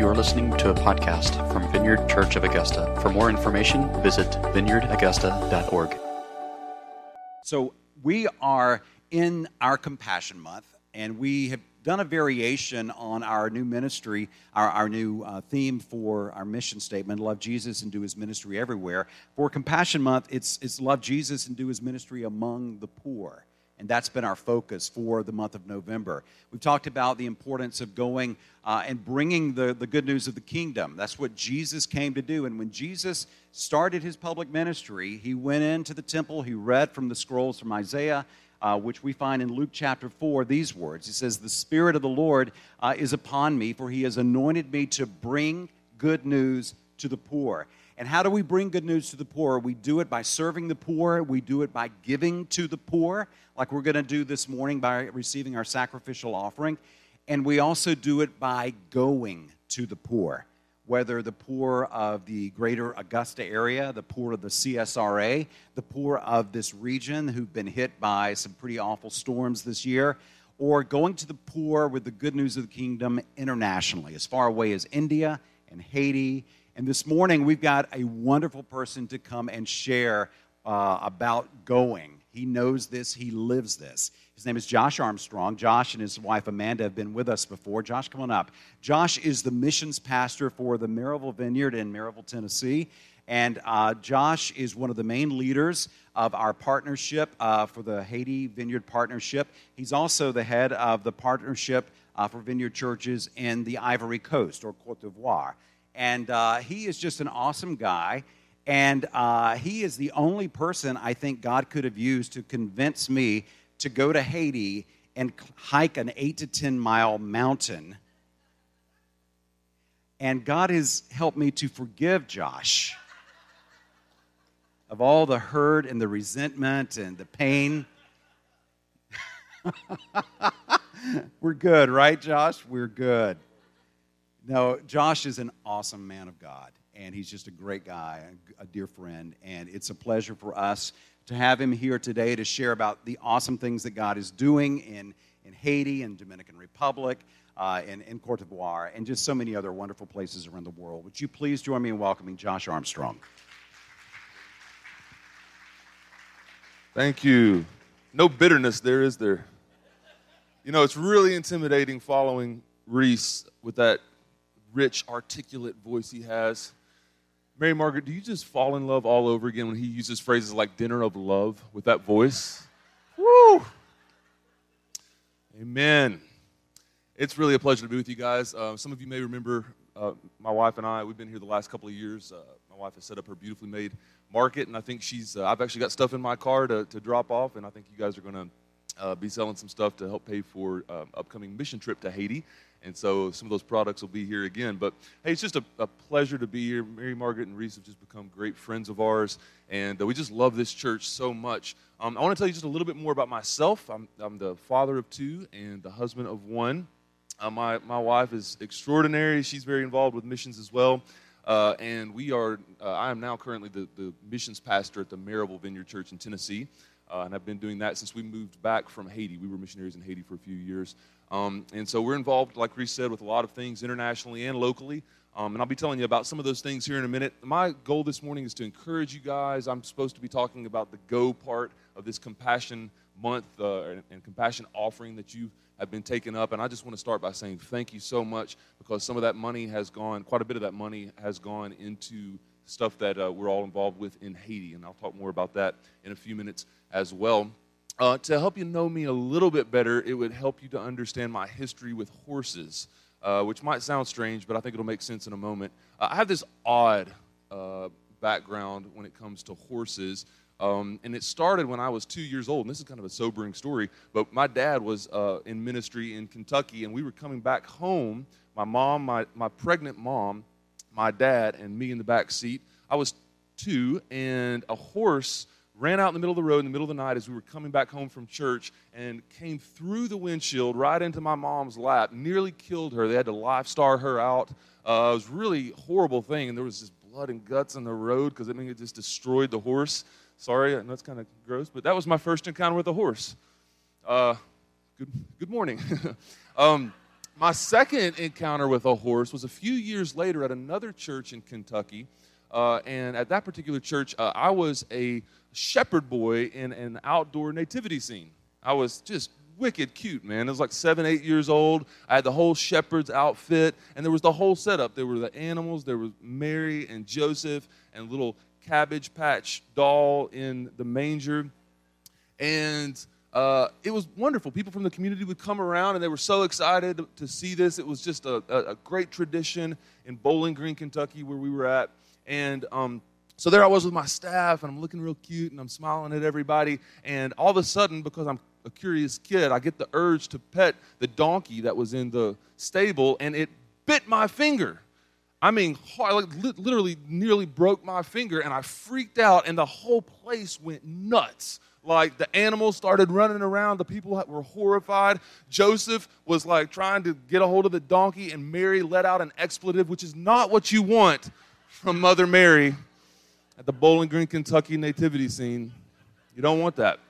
You're listening to a podcast from Vineyard Church of Augusta. For more information, visit vineyardaugusta.org. So we are in our Compassion Month, and we have done a variation on our new ministry, our new theme for our mission statement, Love Jesus and Do His Ministry Everywhere. For Compassion Month, it's Love Jesus and Do His Ministry Among the Poor. And that's been our focus for the month of November. We've talked about the importance of going and bringing the good news of the kingdom. That's what Jesus came to do. And when Jesus started his public ministry, he went into the temple, he read from the scrolls from Isaiah, which we find in Luke chapter 4, these words. He says, "The Spirit of the Lord is upon me, for he has anointed me to bring good news to the poor." And how do we bring good news to the poor? We do it by serving the poor. We do it by giving to the poor, like we're going to do this morning by receiving our sacrificial offering. And we also do it by going to the poor, whether the poor of the greater Augusta area, the poor of the CSRA, the poor of this region who've been hit by some pretty awful storms this year, or going to the poor with the good news of the kingdom internationally, as far away as India and Haiti. And this morning, we've got a wonderful person to come and share about going. He knows this. He lives this. His name is Josh Armstrong. Josh and his wife Amanda have been with us before. Josh, come on up. Josh is the missions pastor for the Maryville Vineyard in Maryville, Tennessee. And Josh is one of the main leaders of our partnership for the Haiti Vineyard Partnership. He's also the head of the partnership for vineyard churches in the Ivory Coast, or Côte d'Ivoire. And he is just an awesome guy. And he is the only person I think God could have used to convince me to go to Haiti and hike an 8 to 10 mile mountain. And God has helped me to forgive Josh of all the hurt and the resentment and the pain. We're good, right, Josh? We're good. No, Josh is an awesome man of God, and he's just a great guy, a dear friend, and it's a pleasure for us to have him here today to share about the awesome things that God is doing in Haiti and Dominican Republic, in Côte d'Ivoire, and just so many other wonderful places around the world. Would you please join me in welcoming Josh Armstrong? Thank you. No bitterness there, is there? You know, it's really intimidating following Reese with that rich, articulate voice he has. Mary Margaret, do you just fall in love all over again when he uses phrases like dinner of love with that voice? Woo! Amen. It's really a pleasure to be with you guys. Some of you may remember my wife and I, we've been here the last couple of years. My wife has set up her beautifully made market, and I think I've actually got stuff in my car to drop off, and I think you guys are going to be selling some stuff to help pay for upcoming mission trip to Haiti. And so some of those products will be here again. But, hey, it's just a pleasure to be here. Mary Margaret and Reese have just become great friends of ours, and we just love this church so much. I want to tell you just a little bit more about myself. I'm the father of two and the husband of one. My wife is extraordinary. She's very involved with missions as well. And I am now currently the missions pastor at the Maryville Vineyard Church in Tennessee. And I've been doing that since we moved back from Haiti. We were missionaries in Haiti for a few years. And so we're involved, like Reese said, with a lot of things internationally and locally. And I'll be telling you about some of those things here in a minute. My goal this morning is to encourage you guys. I'm supposed to be talking about the go part of this Compassion Month and Compassion offering that you have been taking up. And I just want to start by saying thank you so much, because some of that money has gone, quite a bit of that money has gone into stuff that we're all involved with in Haiti. And I'll talk more about that in a few minutes as well. To help you know me a little bit better, it would help you to understand my history with horses, which might sound strange, but I think it'll make sense in a moment. I have this odd background when it comes to horses, and it started when I was 2 years old, and this is kind of a sobering story, but my dad was in ministry in Kentucky, and we were coming back home. My mom, my pregnant mom, my dad, and me in the back seat. I was 2, and a horse ran out in the middle of the road in the middle of the night as we were coming back home from church and came through the windshield right into my mom's lap, nearly killed her. They had to live-star her out. It was a really horrible thing, and there was just blood and guts in the road because it just destroyed the horse. Sorry, I know it's kind of gross, but that was my first encounter with a horse. Good morning. My second encounter with a horse was a few years later at another church in Kentucky. And at that particular church, I was a shepherd boy in an outdoor nativity scene. I was just wicked cute, man. I was like 7, 8 years old. I had the whole shepherd's outfit, and there was the whole setup. There were the animals. There was Mary and Joseph and little Cabbage Patch doll in the manger. And it was wonderful. People from the community would come around, and they were so excited to see this. It was just a great tradition in Bowling Green, Kentucky, where we were at. And so there I was with my staff, and I'm looking real cute, and I'm smiling at everybody. And all of a sudden, because I'm a curious kid, I get the urge to pet the donkey that was in the stable, and it bit my finger. I mean, literally nearly broke my finger, and I freaked out, and the whole place went nuts. Like, the animals started running around. The people were horrified. Joseph was, like, trying to get a hold of the donkey, and Mary let out an expletive, which is not what you want from Mother Mary at the Bowling Green, Kentucky nativity scene. You don't want that.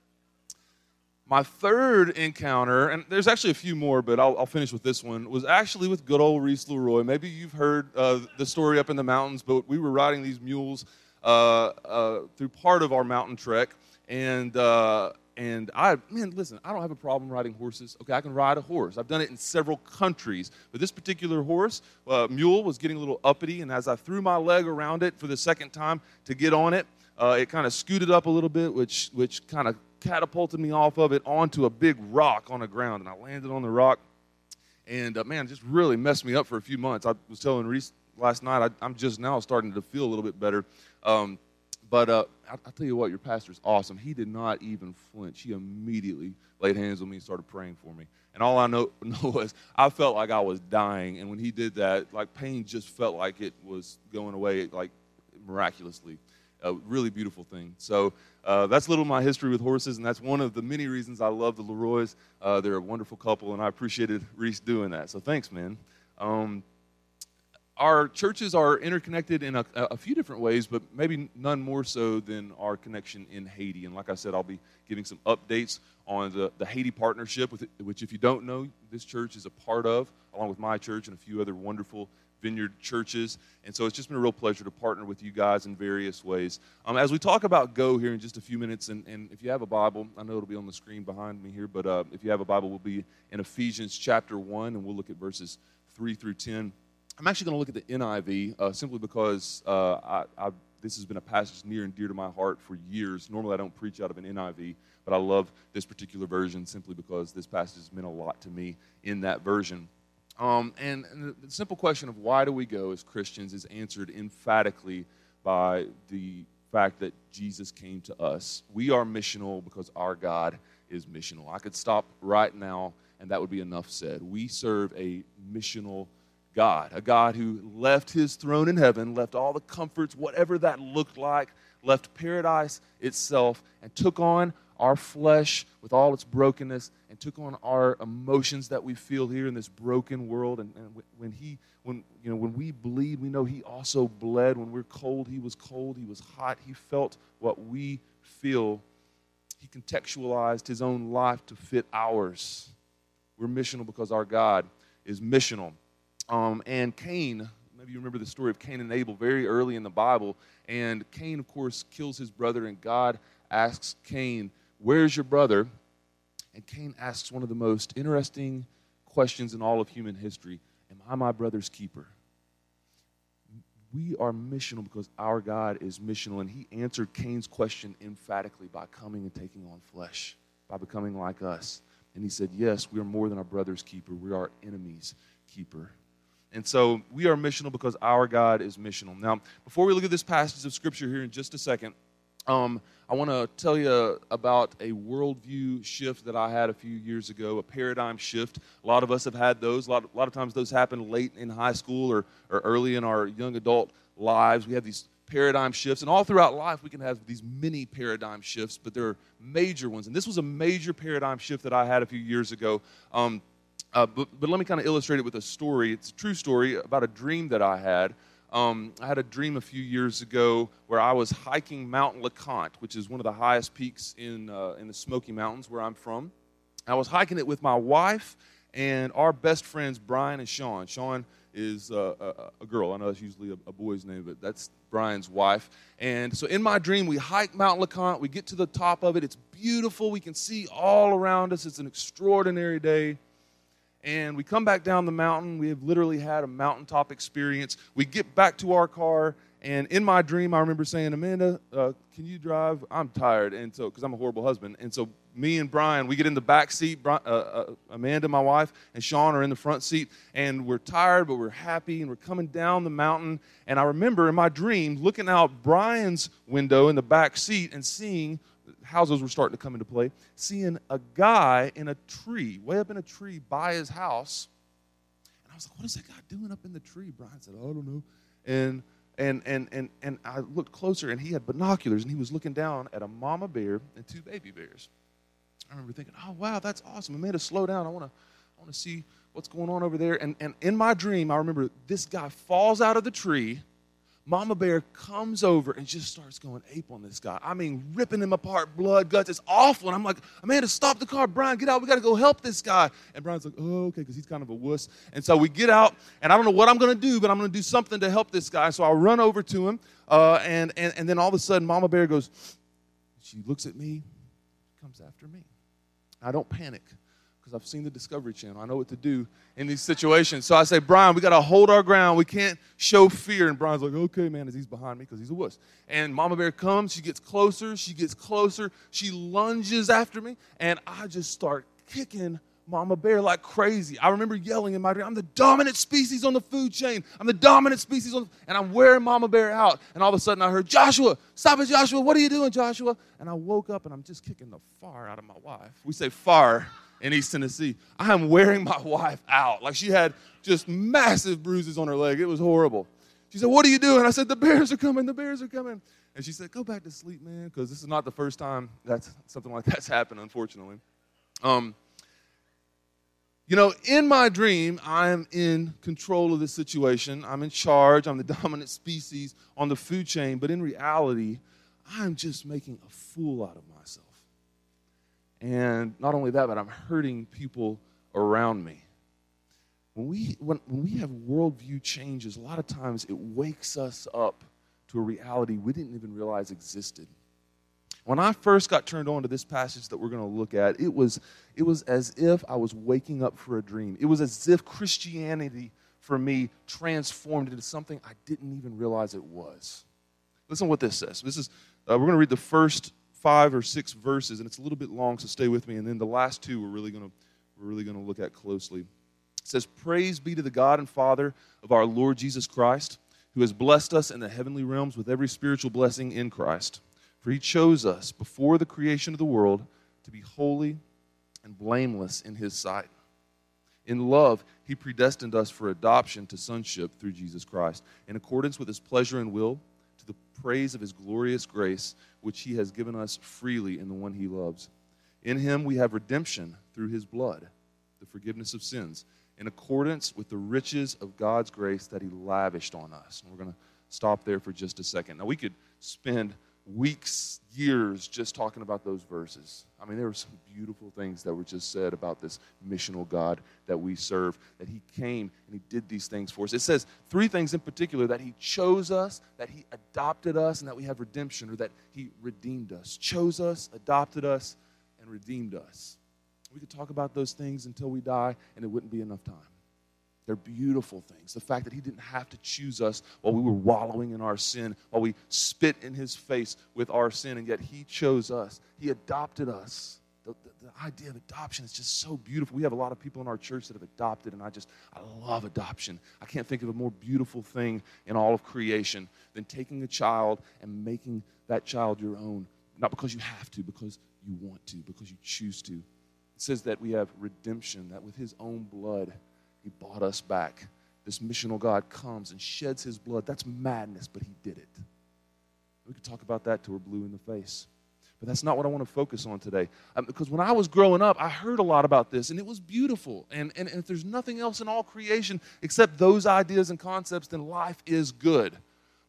My third encounter, and there's actually a few more, but I'll finish with this one, was actually with good old Reese Leroy. Maybe you've heard the story up in the mountains, but we were riding these mules through part of our mountain trek, and listen, I don't have a problem riding horses. Okay, I can ride a horse. I've done it in several countries, but this particular horse, mule, was getting a little uppity, and as I threw my leg around it for the second time to get on it, it kind of scooted up a little bit, which kind of catapulted me off of it onto a big rock on the ground, and I landed on the rock, and just really messed me up for a few months. I was telling Reese last night, I'm just now starting to feel a little bit better, but I'll tell you what, your pastor's awesome. He did not even flinch. He immediately laid hands on me and started praying for me, and all I know was I felt like I was dying, and when he did that, like, pain just felt like it was going away, like, miraculously. A really beautiful thing. So that's a little of my history with horses, and that's one of the many reasons I love the Leroys. They're a wonderful couple, and I appreciated Reese doing that. So thanks, man. Our churches are interconnected in a few different ways, but maybe none more so than our connection in Haiti. And like I said, I'll be giving some updates on the Haiti partnership, which, if you don't know, this church is a part of, along with my church and a few other wonderful Vineyard churches. And so it's just been a real pleasure to partner with you guys in various ways. As we talk about Go here in just a few minutes, and if you have a Bible, I know it'll be on the screen behind me here, but if you have a Bible, we'll be in Ephesians chapter 1, and we'll look at verses 3 through 10. I'm actually going to look at the NIV simply because this has been a passage near and dear to my heart for years. Normally I don't preach out of an NIV, but I love this particular version simply because this passage has meant a lot to me in that version. And the simple question of why do we go as Christians is answered emphatically by the fact that Jesus came to us. We are missional because our God is missional. I could stop right now, and that would be enough said. We serve a missional God, a God who left his throne in heaven, left all the comforts, whatever that looked like, left paradise itself, and took on our flesh with all its brokenness, and took on our emotions that we feel here in this broken world. And when we bleed, we know he also bled. When we're cold, he was cold. He was hot. He felt what we feel. He contextualized his own life to fit ours. We're missional because our God is missional. And Cain, maybe you remember the story of Cain and Abel very early in the Bible. And Cain, of course, kills his brother, and God asks Cain, "Where's your brother?" And Cain asks one of the most interesting questions in all of human history: am I my brother's keeper? We are missional because our God is missional, and he answered Cain's question emphatically by coming and taking on flesh, by becoming like us. And he said, yes, we are more than our brother's keeper. We are our enemy's keeper. And so we are missional because our God is missional. Now, before we look at this passage of Scripture here in just a second, I want to tell you about a worldview shift that I had a few years ago, a paradigm shift. A lot of us have had those. A lot of times those happen late in high school or early in our young adult lives. We have these paradigm shifts, and all throughout life we can have these mini paradigm shifts, but there are major ones. And this was a major paradigm shift that I had a few years ago. But let me kind of illustrate it with a story. It's a true story about a dream that I had. I had a dream a few years ago where I was hiking Mount LeConte, which is one of the highest peaks in the Smoky Mountains where I'm from. I was hiking it with my wife and our best friends, Brian and Sean. Sean is a girl. I know that's usually a boy's name, but that's Brian's wife. And so in my dream, we hike Mount LeConte. We get to the top of it. It's beautiful. We can see all around us. It's an extraordinary day. And we come back down the mountain. We have literally had a mountaintop experience. We get back to our car, and in my dream, I remember saying, Amanda, can you drive? I'm tired, and so because I'm a horrible husband. And so me and Brian, we get in the back seat. Amanda, my wife, and Sean are in the front seat, and we're tired, but we're happy, and we're coming down the mountain. And I remember in my dream looking out Brian's window in the back seat and seeing houses were starting to come into play, seeing a guy in a tree, way up in a tree by his house. And I was like, what is that guy doing up in the tree? Brian said, oh, I don't know. And I looked closer, and he had binoculars, and he was looking down at a mama bear and two baby bears. I remember thinking, oh, wow, that's awesome. Amanda, slow down. I want to see what's going on over there. And in my dream, I remember this guy falls out of the tree. Mama bear comes over and just starts going ape on this guy. I mean, ripping him apart, blood, guts. It's awful. And I'm like, Amanda, stop the car. Brian, get out. We got to go help this guy. And Brian's like, oh, okay, because he's kind of a wuss. And so we get out, and I don't know what I'm going to do, but I'm going to do something to help this guy. So I run over to him, and then all of a sudden, Mama bear goes, she looks at me, comes after me. I don't panic, because I've seen the Discovery Channel. I know what to do in these situations. So I say, Brian, we got to hold our ground. We can't show fear. And Brian's like, okay, man, as he's behind me because he's a wuss. And Mama bear comes. She gets closer. She gets closer. She lunges after me. And I just start kicking Mama bear like crazy. I remember yelling in my dream, I'm the dominant species on the food chain. I'm the dominant species and I'm wearing Mama bear out. And all of a sudden I heard, Joshua, stop it, Joshua. What are you doing, Joshua? And I woke up and I'm just kicking the fire out of my wife. We say fire in East Tennessee. I am wearing my wife out. Like, she had just massive bruises on her leg. It was horrible. She said, what are you doing? I said, the bears are coming. The bears are coming. And she said, go back to sleep, man, because this is not the first time something like that's happened, unfortunately. In my dream, I am in control of the situation. I'm in charge. I'm the dominant species on the food chain. But in reality, I'm just making a fool out of myself. And not only that, but I'm hurting people around me. When we have worldview changes, a lot of times it wakes us up to a reality we didn't even realize existed. When I first got turned on to this passage that we're going to look at, it was as if I was waking up for a dream. it was as if Christianity, for me, transformed into something I didn't even realize it was. Listen to what this says. We're going to read the first 5 or 6 verses, and it's a little bit long, so stay with me. And then the last 2 we're really going to look at closely. It says, praise be to the God and Father of our Lord Jesus Christ, who has blessed us in the heavenly realms with every spiritual blessing in Christ. For he chose us before the creation of the world to be holy and blameless in his sight. In love, he predestined us for adoption to sonship through Jesus Christ, in accordance with his pleasure and will, to the praise of his glorious grace, which he has given us freely in the one he loves. In him we have redemption through his blood, the forgiveness of sins, in accordance with the riches of God's grace that he lavished on us. And we're going to stop there for just a second. Now, we could spend weeks, years just talking about those verses. I mean, there were some beautiful things that were just said about this missional God that we serve, that he came and he did these things for us. It says 3 things in particular: that he chose us, that he adopted us, and that we have redemption, or that he redeemed us. Chose us, adopted us, and redeemed us. We could talk about those things until we die, and it wouldn't be enough time. They're beautiful things. The fact that he didn't have to choose us while we were wallowing in our sin, while we spit in his face with our sin, and yet he chose us. He adopted us. The idea of adoption is just so beautiful. We have a lot of people in our church that have adopted, and I love adoption. I can't think of a more beautiful thing in all of creation than taking a child and making that child your own. Not because you have to, because you want to, because you choose to. It says that we have redemption, that with his own blood, he bought us back. This missional God comes and sheds his blood. That's madness, but he did it. We could talk about that till we're blue in the face. But that's not what I want to focus on today. Because when I was growing up, I heard a lot about this, and it was beautiful. And if there's nothing else in all creation except those ideas and concepts, then life is good.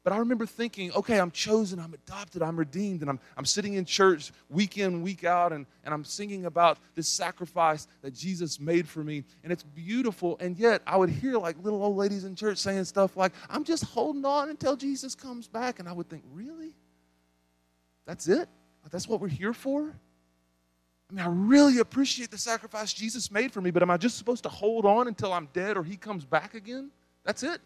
But I remember thinking, okay, I'm chosen, I'm adopted, I'm redeemed, and I'm sitting in church week in, week out, and I'm singing about this sacrifice that Jesus made for me, and it's beautiful, and yet I would hear like little old ladies in church saying stuff like, I'm just holding on until Jesus comes back, and I would think, really? That's it? That's what we're here for? I mean, I really appreciate the sacrifice Jesus made for me, but am I just supposed to hold on until I'm dead or he comes back again? That's it?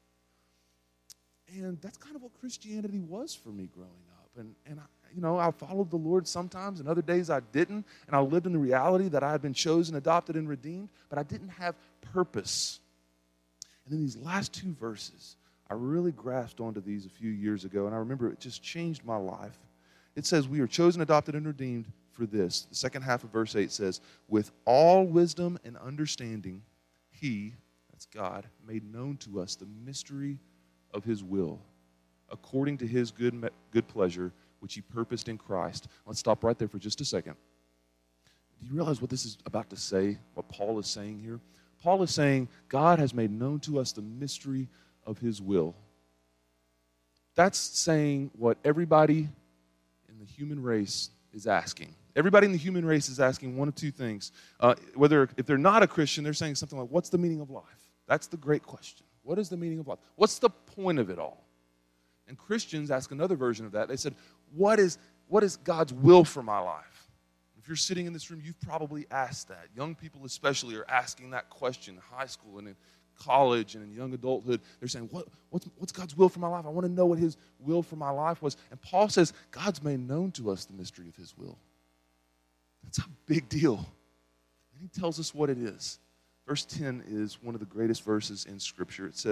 And that's kind of what Christianity was for me growing up. And I followed the Lord sometimes, and other days I didn't. And I lived in the reality that I had been chosen, adopted, and redeemed, but I didn't have purpose. And in these last two verses, I really grasped onto these a few years ago, and I remember it just changed my life. It says, we are chosen, adopted, and redeemed for this. The second half of verse 8 says, with all wisdom and understanding, he, that's God, made known to us the mystery of his will, according to his good pleasure, which he purposed in Christ. Let's stop right there for just a second. Do you realize what this is about to say, what Paul is saying here? Paul is saying, God has made known to us the mystery of his will. That's saying what everybody in the human race is asking. Everybody in the human race is asking one of two things. If they're not a Christian, they're saying something like, what's the meaning of life? That's the great question. What is the meaning of life? What's the point of it all? And Christians ask another version of that. They said, what is God's will for my life? If you're sitting in this room, you've probably asked that. Young people especially are asking that question in high school and in college and in young adulthood. They're saying, what's God's will for my life? I want to know what his will for my life was. And Paul says, God's made known to us the mystery of his will. That's a big deal. And he tells us what it is. Verse 10 is one of the greatest verses in Scripture. It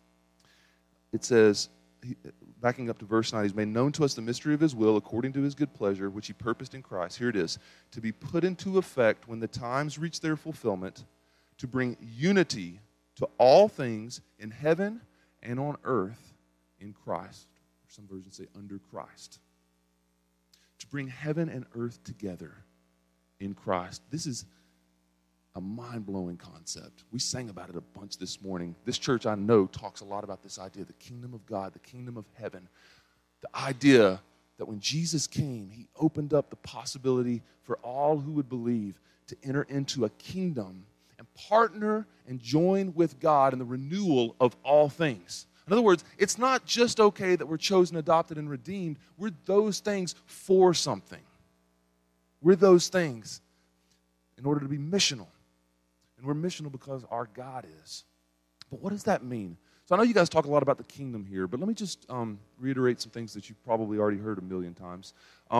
says, backing up to verse 9, he's made known to us the mystery of his will according to his good pleasure, which he purposed in Christ. Here it is, to be put into effect when the times reach their fulfillment, to bring unity to all things in heaven and on earth in Christ. Some versions say under Christ. To bring heaven and earth together in Christ. This is a mind-blowing concept. We sang about it a bunch this morning. This church, I know, talks a lot about this idea, the kingdom of God, the kingdom of heaven. The idea that when Jesus came, he opened up the possibility for all who would believe to enter into a kingdom and partner and join with God in the renewal of all things. In other words, it's not just okay that we're chosen, adopted, and redeemed. We're those things for something. We're those things in order to be missional. And we're missional because our God is. But what does that mean? So I know you guys talk a lot about the kingdom here, but let me just reiterate some things that you've probably already heard a million times.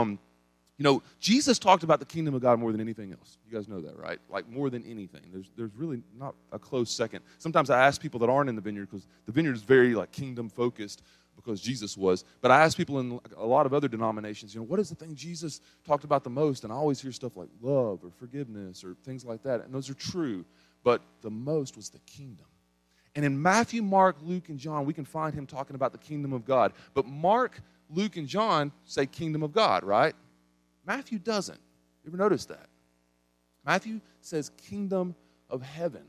Jesus talked about the kingdom of God more than anything else. You guys know that, right? Like more than anything. There's really not a close second. Sometimes I ask people that aren't in the vineyard, because the vineyard is very like kingdom focused, because Jesus was. But I ask people in a lot of other denominations, what is the thing Jesus talked about the most? And I always hear stuff like love or forgiveness or things like that. And those are true. But the most was the kingdom. And in Matthew, Mark, Luke, and John, we can find him talking about the kingdom of God. But Mark, Luke, and John say kingdom of God, right? Matthew doesn't. You ever notice that? Matthew says kingdom of heaven.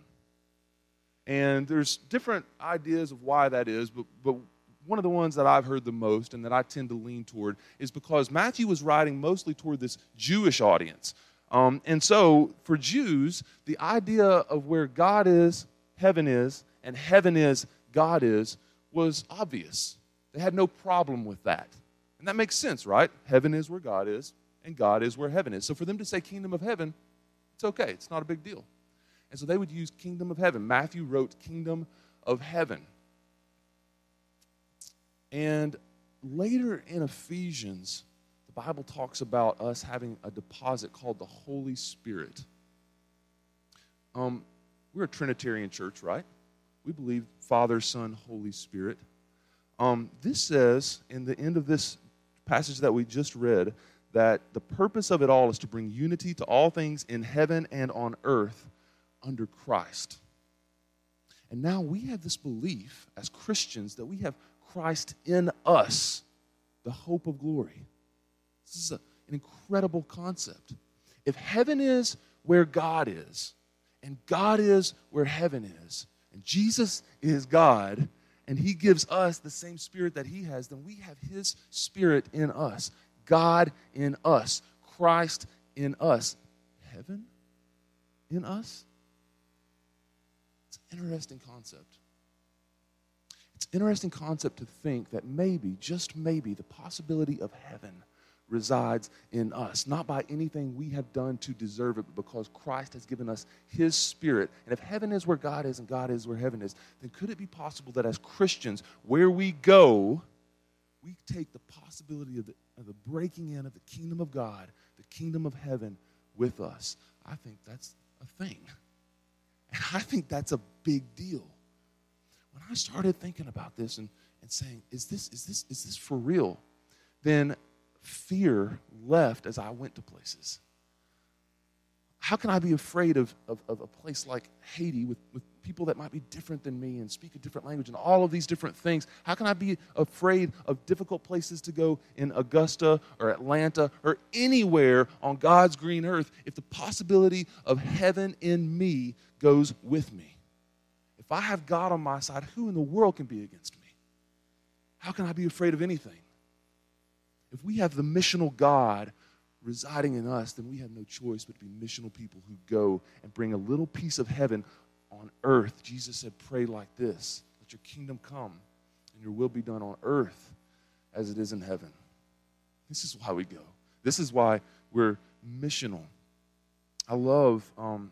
And there's different ideas of why that is, but one of the ones that I've heard the most and that I tend to lean toward is because Matthew was writing mostly toward this Jewish audience. And so for Jews, the idea of where God is, and heaven is, God is, was obvious. They had no problem with that. And that makes sense, right? Heaven is where God is, and God is where heaven is. So for them to say kingdom of heaven, it's okay. It's not a big deal. And so they would use kingdom of heaven. Matthew wrote kingdom of heaven. And later in Ephesians, the Bible talks about us having a deposit called the Holy Spirit. We're a Trinitarian church, right? We believe Father, Son, Holy Spirit. This says, in the end of this passage that we just read, that the purpose of it all is to bring unity to all things in heaven and on earth under Christ. And now we have this belief as Christians that we have Christ in us, the hope of glory. This is an incredible concept. If heaven is where God is, and God is where heaven is, and Jesus is God, and he gives us the same Spirit that he has, then we have his Spirit in us. God in us. Christ in us. Heaven in us? It's an interesting concept. It's an interesting concept to think that maybe, just maybe, the possibility of heaven resides in us, not by anything we have done to deserve it, but because Christ has given us his Spirit. And if heaven is where God is and God is where heaven is, then could it be possible that as Christians, where we go, we take the possibility of the breaking in of the kingdom of God, the kingdom of heaven with us? I think that's a thing. And I think that's a big deal. When I started thinking about this and saying, is this for real? Then fear left as I went to places. How can I be afraid of a place like Haiti with people that might be different than me and speak a different language and all of these different things? How can I be afraid of difficult places to go in Augusta or Atlanta or anywhere on God's green earth if the possibility of heaven in me goes with me? If I have God on my side, who in the world can be against me? How can I be afraid of anything? If we have the missional God residing in us, then we have no choice but to be missional people who go and bring a little piece of heaven on earth. Jesus said, pray like this: let your kingdom come and your will be done on earth as it is in heaven. This is why we go. This is why we're missional. I love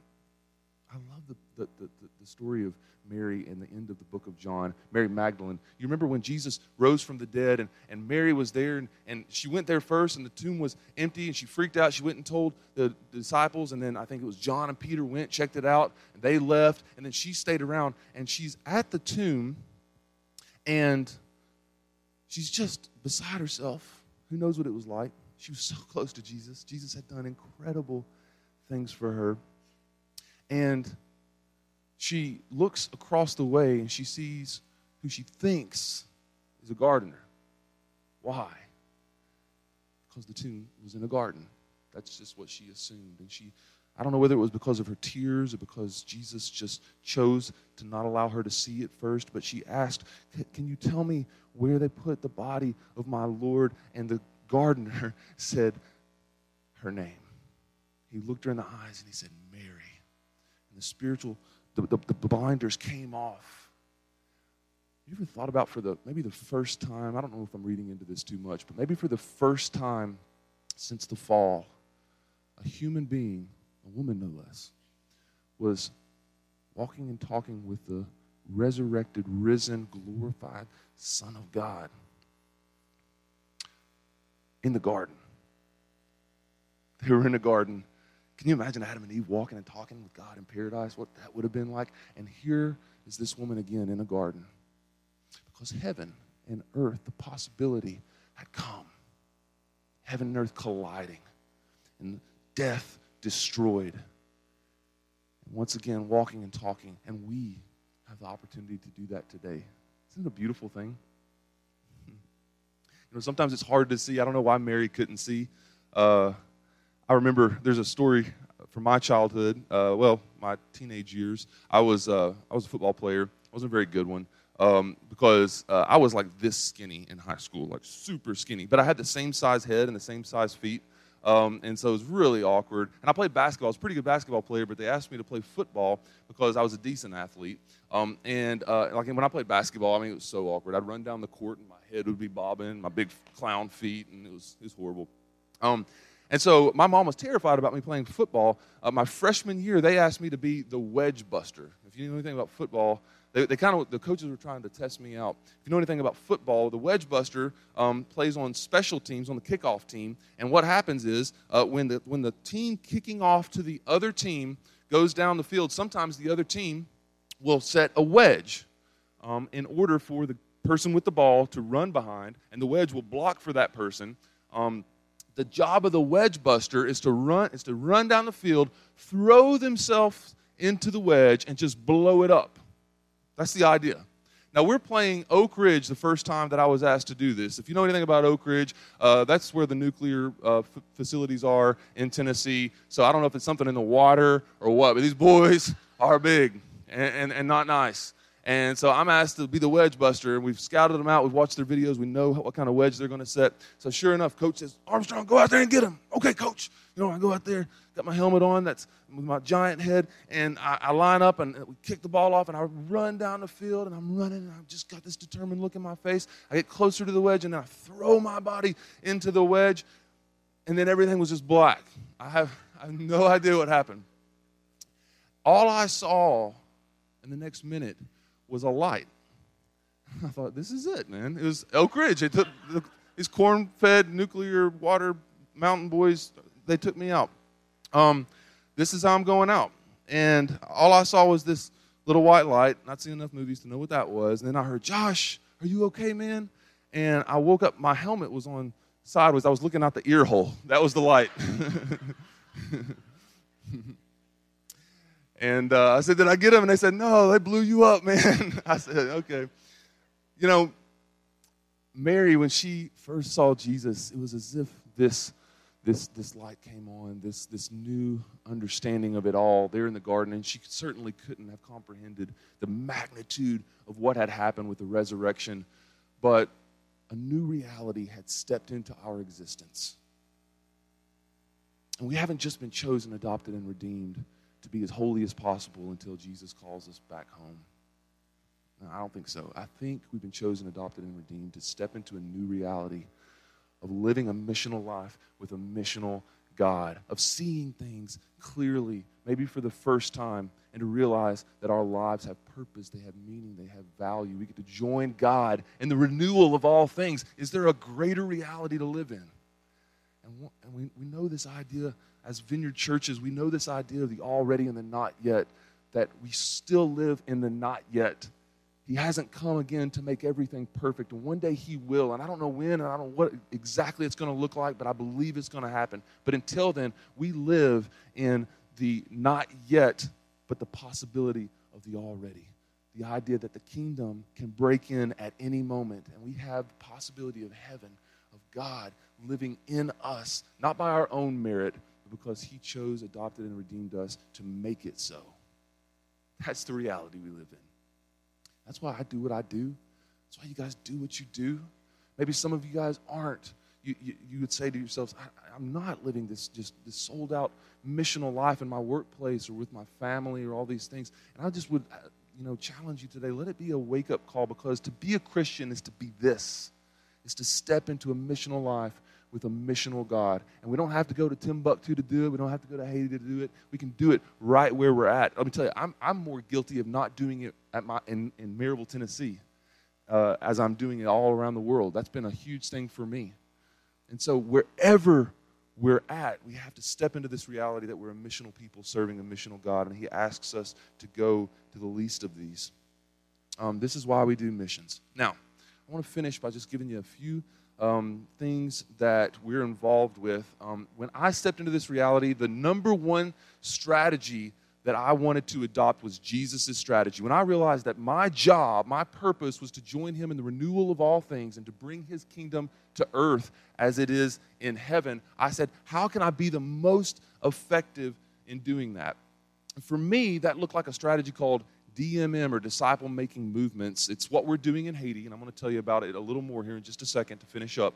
the story of Mary in the end of the book of John, Mary Magdalene. You remember when Jesus rose from the dead and Mary was there and she went there first and the tomb was empty and she freaked out. She went and told the disciples, and then I think it was John and Peter went, checked it out, and they left, and then she stayed around and she's at the tomb and she's just beside herself. Who knows what it was like? She was so close to Jesus. Jesus had done incredible things for her. And she looks across the way and she sees who she thinks is a gardener. Why? Because the tomb was in a garden. That's just what she assumed. And I don't know whether it was because of her tears or because Jesus just chose to not allow her to see it first, but she asked, can you tell me where they put the body of my Lord? And the gardener said her name. He looked her in the eyes and he said, Mary. And the blinders came off. You ever thought about maybe the first time, I don't know if I'm reading into this too much, but maybe for the first time since the fall, a human being, a woman no less, was walking and talking with the resurrected, risen, glorified Son of God in the garden. They were in a garden. Can you imagine Adam and Eve walking and talking with God in paradise? What that would have been like? And here is this woman again in a garden. Because heaven and earth, the possibility had come. Heaven and earth colliding. And death destroyed. And once again, walking and talking. And we have the opportunity to do that today. Isn't it a beautiful thing? Sometimes it's hard to see. I don't know why Mary couldn't see. I remember there's a story from my childhood, my teenage years. I was a football player. I wasn't a very good one because I was like this skinny in high school, like super skinny. But I had the same size head and the same size feet, and so it was really awkward. And I played basketball. I was a pretty good basketball player, but they asked me to play football because I was a decent athlete. Like when I played basketball, it was so awkward. I'd run down the court and my head would be bobbing, my big clown feet, and it was horrible. And so my mom was terrified about me playing football. My freshman year, they asked me to be the wedge buster. If you know anything about football, the coaches were trying to test me out. If you know anything about football, the wedge buster plays on special teams, on the kickoff team. And what happens is when the team kicking off to the other team goes down the field, sometimes the other team will set a wedge in order for the person with the ball to run behind, and the wedge will block for that person. The job of the wedge buster is to run down the field, throw themselves into the wedge, and just blow it up. That's the idea. Now, we're playing Oak Ridge the first time that I was asked to do this. If you know anything about Oak Ridge, that's where the nuclear facilities are in Tennessee. So I don't know if it's something in the water or what, but these boys are big and not nice. And so I'm asked to be the wedge buster, and we've scouted them out. We've watched their videos. We know what kind of wedge they're going to set. So sure enough, Coach says, Armstrong, go out there and get him. Okay, Coach. I go out there, got my helmet on, that's with my giant head, and I line up, and we kick the ball off, and I run down the field, and I'm running, and I've just got this determined look in my face. I get closer to the wedge, and then I throw my body into the wedge, and then everything was just black. I have no idea what happened. All I saw in the next minute was a light. I thought, this is it, man. It was Elk Ridge. They took these corn-fed, nuclear water mountain boys. They took me out. This is how I'm going out. And all I saw was this little white light. Not seen enough movies to know what that was. And then I heard, Josh, are you okay, man? And I woke up. My helmet was on sideways. I was looking out the ear hole. That was the light. And I said, did I get him? And they said, no, they blew you up, man. I said, okay. Mary, when she first saw Jesus, it was as if this light came on, this new understanding of it all there in the garden, and she certainly couldn't have comprehended the magnitude of what had happened with the resurrection, but a new reality had stepped into our existence. And we haven't just been chosen, adopted, and redeemed to be as holy as possible until Jesus calls us back home. No, I don't think so. I think we've been chosen, adopted, and redeemed to step into a new reality of living a missional life with a missional God, of seeing things clearly, maybe for the first time, and to realize that our lives have purpose, they have meaning, they have value. We get to join God in the renewal of all things. Is there a greater reality to live in? And we know this idea as Vineyard churches, we know this idea of the already and the not yet, that we still live in the not yet. He hasn't come again to make everything perfect. And one day he will. And I don't know when, and I don't know what exactly it's going to look like, but I believe it's going to happen. But until then, we live in the not yet, but the possibility of the already. The idea that the kingdom can break in at any moment. And we have the possibility of heaven, of God living in us, not by our own merit, but because he chose, adopted, and redeemed us to make it so. That's the reality we live in. That's why I do what I do. That's why you guys do what you do. Maybe some of you guys aren't. You would say to yourselves, I'm not living this sold-out missional life in my workplace or with my family or all these things. And I just would challenge you today, let it be a wake-up call, because to be a Christian is to be this, is to step into a missional life with a missional God. And we don't have to go to Timbuktu to do it. We don't have to go to Haiti to do it. We can do it right where we're at. Let me tell you, I'm more guilty of not doing it in Maryville, Tennessee, as I'm doing it all around the world. That's been a huge thing for me. And so wherever we're at, we have to step into this reality that we're a missional people serving a missional God, and he asks us to go to the least of these. This is why we do missions. Now, I want to finish by just giving you a few things that we're involved with. When I stepped into this reality, the number one strategy that I wanted to adopt was Jesus' strategy. When I realized that my job, my purpose was to join him in the renewal of all things and to bring his kingdom to earth as it is in heaven, I said, how can I be the most effective in doing that? And for me, that looked like a strategy called DMM, or disciple-making movements. It's what we're doing in Haiti, and I'm going to tell you about it a little more here in just a second to finish up.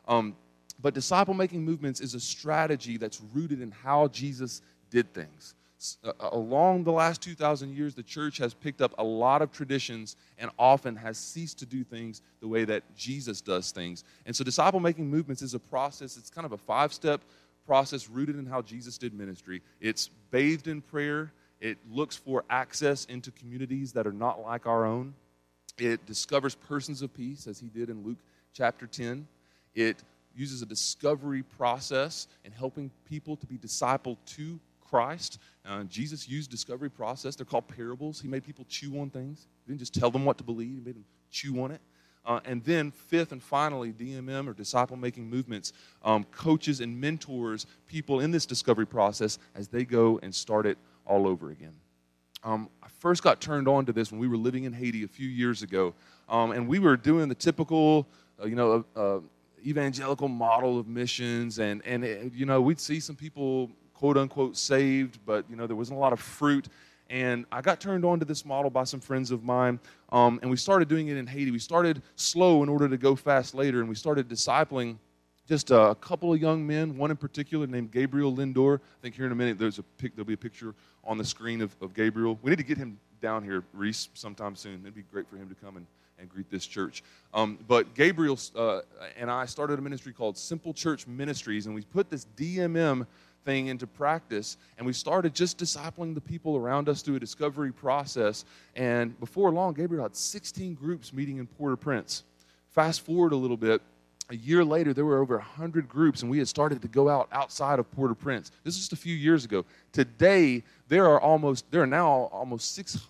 But disciple-making movements is a strategy that's rooted in how Jesus did things. Along the last 2,000 years, the church has picked up a lot of traditions and often has ceased to do things the way that Jesus does things. And so disciple-making movements is a process. It's kind of a 5-step process rooted in how Jesus did ministry. It's bathed in prayer. It looks for access into communities that are not like our own. It discovers persons of peace, as he did in Luke chapter 10. It uses a discovery process in helping people to be discipled to Christ. Jesus used discovery process. They're called parables. He made people chew on things. He didn't just tell them what to believe. He made them chew on it. And then fifth and finally, DMM, or disciple-making movements, coaches and mentors people in this discovery process as they go and start it all over again. I first got turned on to this when we were living in Haiti a few years ago, and we were doing the typical, evangelical model of missions, and we'd see some people, quote unquote, saved, but there wasn't a lot of fruit. And I got turned on to this model by some friends of mine, and we started doing it in Haiti. We started slow in order to go fast later, and we started discipling just a couple of young men, one in particular named Gabriel Lindor. I think here in a minute there'll be a picture on the screen of Gabriel. We need to get him down here, Reese, sometime soon. It'd be great for him to come and greet this church. But Gabriel and I started a ministry called Simple Church Ministries, and we put this DMM thing into practice, and we started just discipling the people around us through a discovery process. And before long, Gabriel had 16 groups meeting in Port-au-Prince. Fast forward a little bit. A year later, there were over 100 groups, and we had started to go outside of Port-au-Prince. This is just a few years ago. Today, there are now almost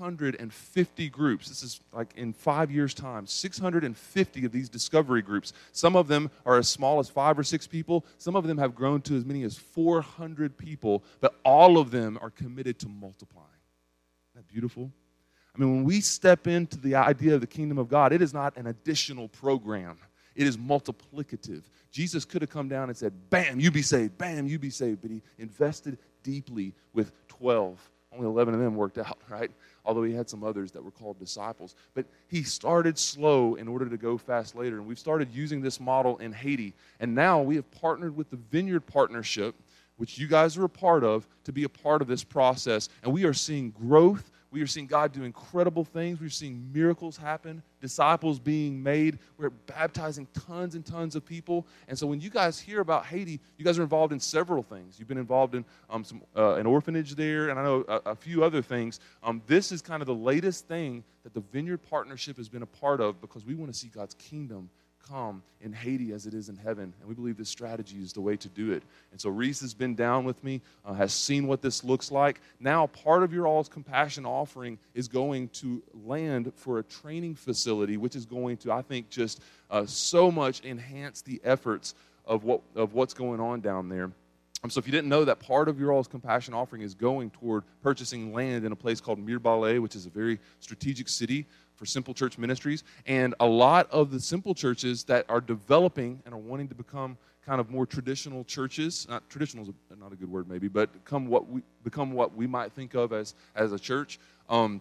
650 groups. This is like in 5 years' time, 650 of these discovery groups. Some of them are as small as 5 or 6 people. Some of them have grown to as many as 400 people, but all of them are committed to multiplying. Isn't that beautiful? I mean, when we step into the idea of the kingdom of God, it is not an additional program. It is multiplicative. Jesus could have come down and said, bam, you be saved, bam, you be saved. But he invested deeply with 12. Only 11 of them worked out, right? Although he had some others that were called disciples. But he started slow in order to go fast later. And we've started using this model in Haiti. And now we have partnered with the Vineyard Partnership, which you guys are a part of, to be a part of this process. And we are seeing growth. We are seeing God do incredible things. We're seeing miracles happen, disciples being made. We're baptizing tons and tons of people. And so when you guys hear about Haiti, you guys are involved in several things. You've been involved in an orphanage there, and I know a few other things. This is kind of the latest thing that the Vineyard Partnership has been a part of, because we want to see God's kingdom come in Haiti as it is in heaven. And we believe this strategy is the way to do it. And so Reese has been down with me, has seen what this looks like. Now part of your all's compassion offering is going to land for a training facility, which is going to, I think, just so much enhance the efforts of what's going on down there. So if you didn't know, that part of your all's compassion offering is going toward purchasing land in a place called Mirebalais, which is a very strategic city for Simple Church Ministries. And a lot of the Simple churches that are developing and are wanting to become kind of more traditional churches, not traditional is not a good word maybe, but become what we might think of as a church, a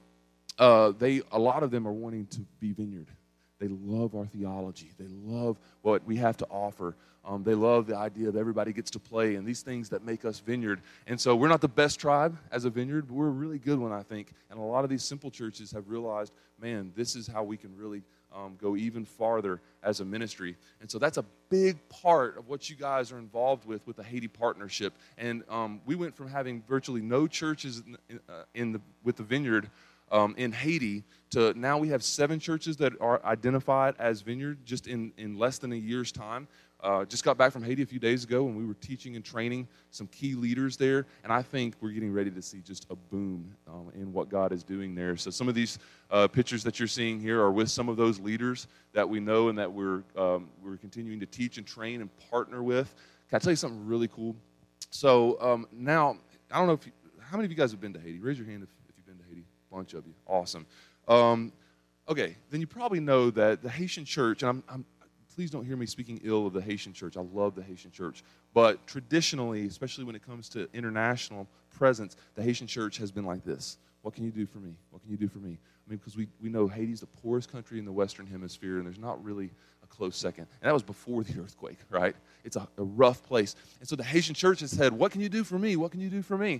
lot of them are wanting to be Vineyard. They love our theology. They love what we have to offer. They love the idea of everybody gets to play and these things that make us Vineyard. And so we're not the best tribe as a Vineyard, but we're a really good one, I think. And a lot of these Simple churches have realized, man, this is how we can really go even farther as a ministry. And so that's a big part of what you guys are involved with the Haiti Partnership. And we went from having virtually no churches with the Vineyard in Haiti to now we have 7 churches that are identified as Vineyard just in less than a year's time. Just got back from Haiti a few days ago, and we were teaching and training some key leaders there, and I think we're getting ready to see just a boom in what God is doing there. So some of these pictures that you're seeing here are with some of those leaders that we know and that we're continuing to teach and train and partner with. Can I tell you something really cool? So now, I don't know how many of you guys have been to Haiti? Raise your hand if you've been to Haiti. A bunch of you. Awesome. Okay, then you probably know that the Haitian church, and please don't hear me speaking ill of the Haitian church. I love the Haitian church. But traditionally, especially when it comes to international presence, the Haitian church has been like this. What can you do for me? What can you do for me? I mean, because we know Haiti's the poorest country in the Western Hemisphere, and there's not really a close second. And that was before the earthquake, right? It's a rough place. And so the Haitian church has said, what can you do for me? What can you do for me?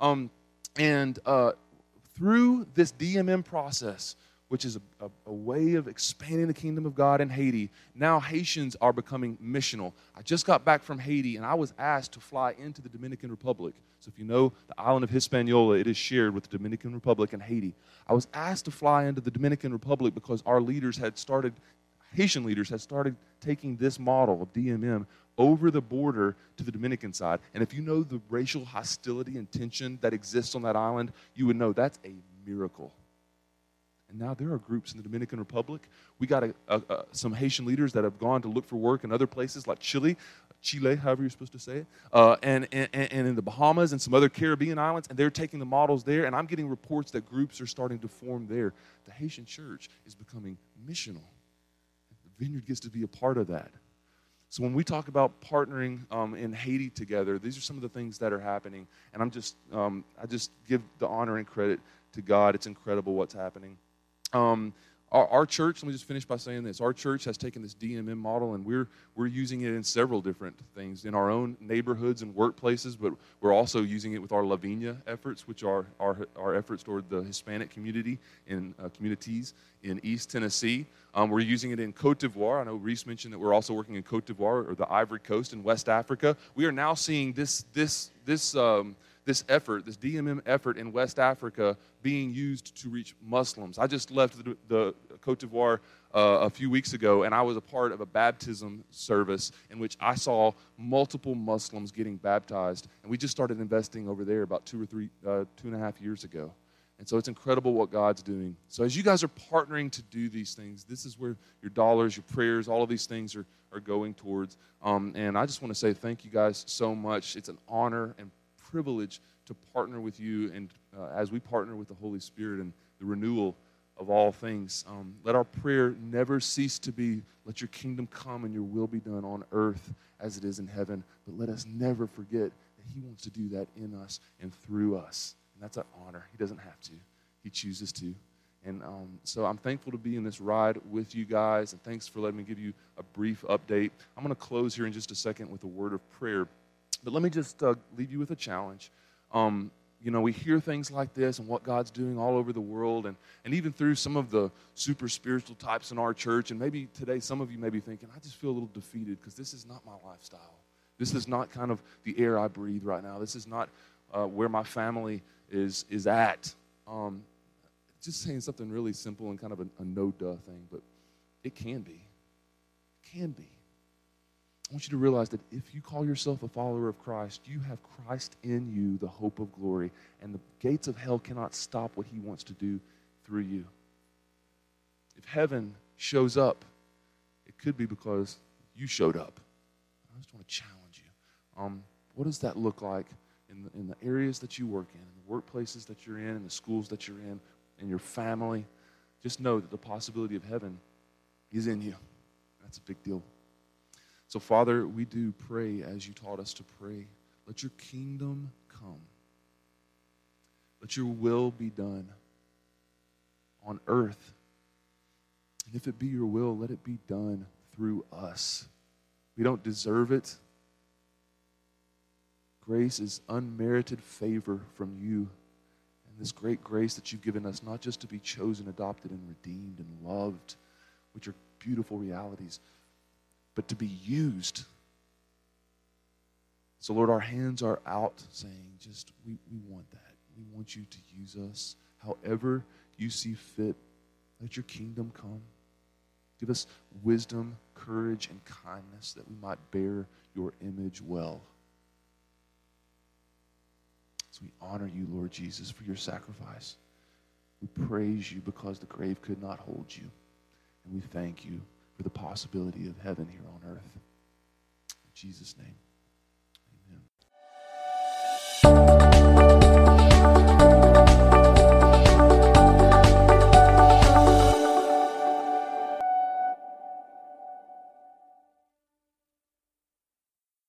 Through this DMM process, which is a way of expanding the kingdom of God in Haiti, now Haitians are becoming missional. I just got back from Haiti, and I was asked to fly into the Dominican Republic. So if you know the island of Hispaniola, it is shared with the Dominican Republic and Haiti. I was asked to fly into the Dominican Republic because our leaders Haitian leaders had started taking this model of DMM over the border to the Dominican side. And if you know the racial hostility and tension that exists on that island, you would know that's a miracle. And now there are groups in the Dominican Republic. We got some Haitian leaders that have gone to look for work in other places like Chile, however you're supposed to say it, and in the Bahamas and some other Caribbean islands, and they're taking the models there, and I'm getting reports that groups are starting to form there. The Haitian church is becoming missional. The Vineyard gets to be a part of that. So when we talk about partnering in Haiti together, these are some of the things that are happening, and I just give the honor and credit to God. It's incredible what's happening. Our church, let me just finish by saying this. Our church has taken this DMM model, and we're using it in several different things, in our own neighborhoods and workplaces, but we're also using it with our Lavinia efforts, which are our efforts toward the Hispanic community in communities in East Tennessee. We're using it in Côte d'Ivoire. I know Reese mentioned that we're also working in Côte d'Ivoire, or the Ivory Coast in West Africa. We are now seeing this effort, this DMM effort in West Africa being used to reach Muslims. I just left the Côte d'Ivoire a few weeks ago, and I was a part of a baptism service in which I saw multiple Muslims getting baptized. And we just started investing over there about 2.5 years ago. And so it's incredible what God's doing. So as you guys are partnering to do these things, this is where your dollars, your prayers, all of these things are going towards. And I just want to say thank you guys so much. It's an honor and privilege to partner with you, and as we partner with the Holy Spirit and the renewal of all things, let our prayer never cease to be, let your kingdom come and your will be done on earth as it is in heaven. But let us never forget that he wants to do that in us and through us. And that's an honor. He doesn't have to. He chooses to. And so I'm thankful to be in this ride with you guys, and thanks for letting me give you a brief update. I'm going to close here in just a second with a word of prayer. But let me just leave you with a challenge. We hear things like this and what God's doing all over the world, and even through some of the super spiritual types in our church. And maybe today some of you may be thinking, I just feel a little defeated because this is not my lifestyle. This is not kind of the air I breathe right now. This is not where my family is at. Just saying something really simple and kind of a no-duh thing, but it can be. It can be. I want you to realize that if you call yourself a follower of Christ, you have Christ in you, the hope of glory, and the gates of hell cannot stop what he wants to do through you. If heaven shows up, it could be because you showed up. I just want to challenge you. What does that look like in the areas that you work in the workplaces that you're in the schools that you're in your family? Just know that the possibility of heaven is in you. That's a big deal. So, Father, we do pray as you taught us to pray. Let your kingdom come. Let your will be done on earth. And if it be your will, let it be done through us. We don't deserve it. Grace is unmerited favor from you. And this great grace that you've given us, not just to be chosen, adopted, and redeemed and loved, which are beautiful realities, but to be used. So, Lord, our hands are out saying, we want that. We want you to use us however you see fit. Let your kingdom come. Give us wisdom, courage, and kindness that we might bear your image well. So we honor you, Lord Jesus, for your sacrifice. We praise you because the grave could not hold you. And we thank you for the possibility of heaven here on earth. In Jesus' name.